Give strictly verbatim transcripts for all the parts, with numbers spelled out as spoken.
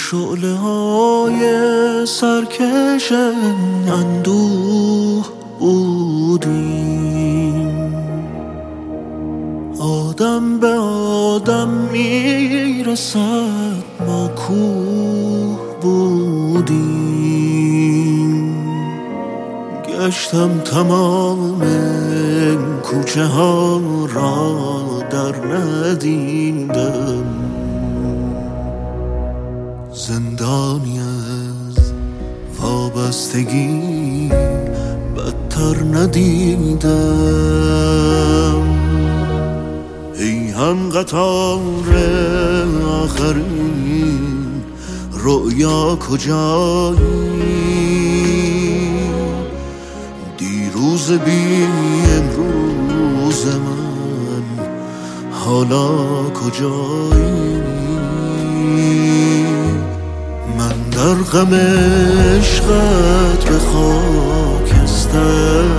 شعله های سرکش اندوه بودیم، آدم به آدم میرسد ما کوه بودیم. گشتم تمام کوچه ها را در ندیدم، زندانی از وابستگی بدتر ندیدم. ای هم قطار آخرین رؤیا کجایی؟ دیروز بی امروز من حالا کجایی؟ من در غم عشقت به خاکستر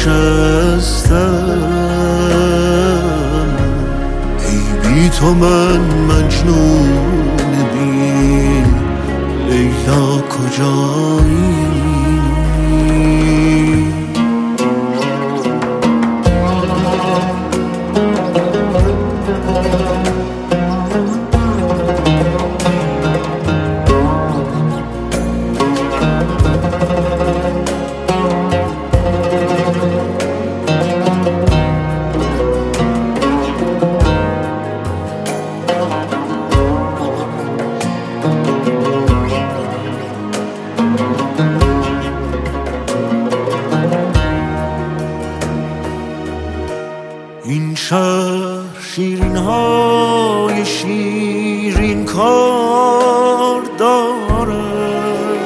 نشستم. ای بی تو من مجنون بین لیلا کجایی؟ این شهر شیرین های شیرین کار دارد،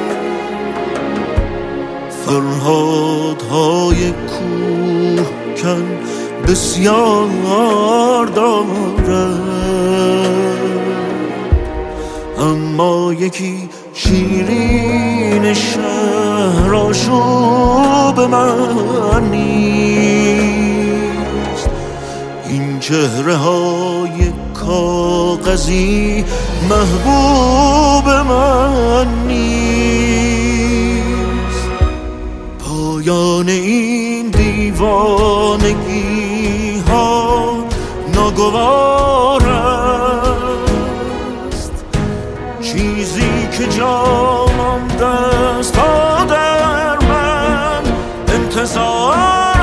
فرهاد های کوهکن بسیار دارد. اما یکی شیرین شهر آشوب من نیست. این چهره های کاغذی محبوب من نیست. پایان این دیوانگی ها ناگوار است. چیزی که جا مانده است تا در من انتظار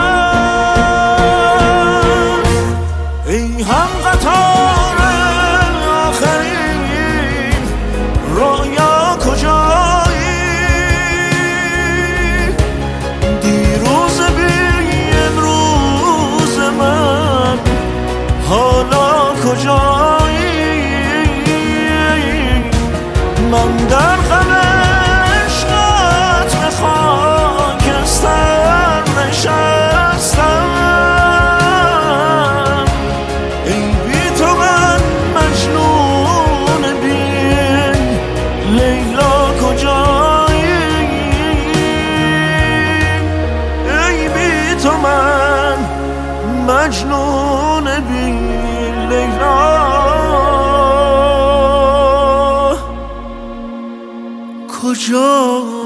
است. ای هم قطار آخرین رویا کجایی؟ دیروز بی امروز من حالا کجایی؟ من در غم عشقت به خاکستر نشستم. ای بی تو من مجنون بین لیلا کجایی؟ ای بی تو من مجنون بین لیلا کجایی؟